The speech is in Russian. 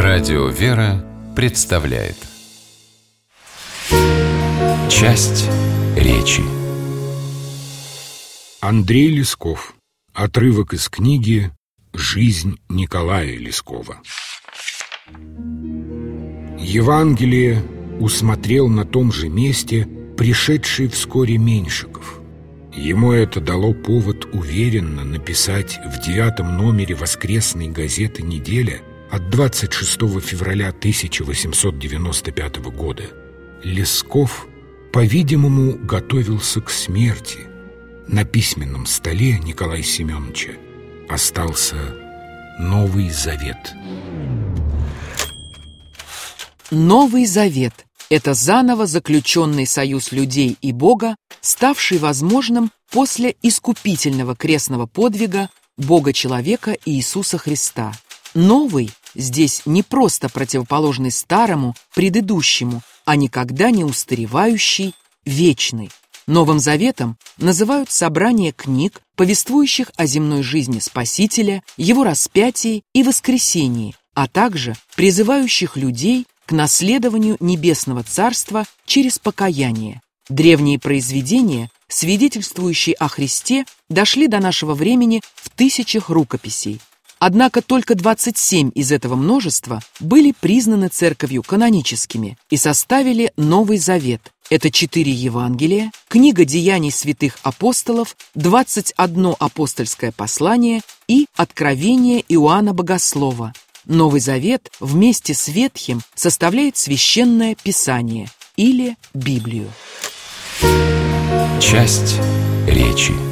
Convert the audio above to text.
Радио «Вера» представляет часть речи. Андрей Лесков. Отрывок из книги «Жизнь Николая Лескова». Евангелие усмотрел на том же месте пришедший вскоре Меньшиков. Ему это дало повод уверенно написать в 9-м номере воскресной газеты «Неделя» от 26 февраля 1895 года. Лесков, по-видимому, готовился к смерти. На письменном столе Николая Семеновича остался Новый Завет. Новый Завет – это заново заключенный союз людей и Бога, ставший возможным после искупительного крестного подвига Бога-человека Иисуса Христа. Новый здесь не просто противоположный старому, предыдущему, а никогда не устаревающий, вечный. Новым Заветом называют собрание книг, повествующих о земной жизни Спасителя, его распятии и воскресении, а также призывающих людей к наследованию Небесного Царства через покаяние. Древние произведения, свидетельствующие о Христе, дошли до нашего времени в тысячах рукописей. Однако только 27 из этого множества были признаны Церковью каноническими и составили Новый Завет. Это 4 Евангелия, книга Деяний святых апостолов, 21 апостольское послание и Откровение Иоанна Богослова. Новый Завет вместе с Ветхим составляет Священное Писание или Библию. Часть речи.